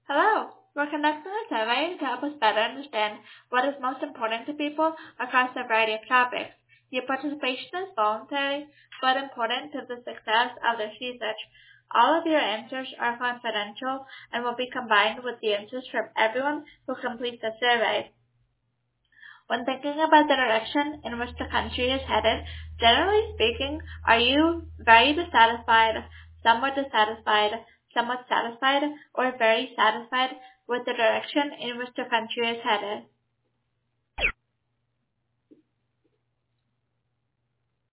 Hello. We're conducting a survey to help us better understand what is most important to people across a variety of topics. Your participation is voluntary, but important to the success of this research. All of your answers are confidential and will be combined with the answers from everyone who completes the survey. When thinking about the direction in which the country is headed, generally speaking, are you very dissatisfied, somewhat dissatisfied, somewhat satisfied, or very satisfied with the direction in which the country is headed?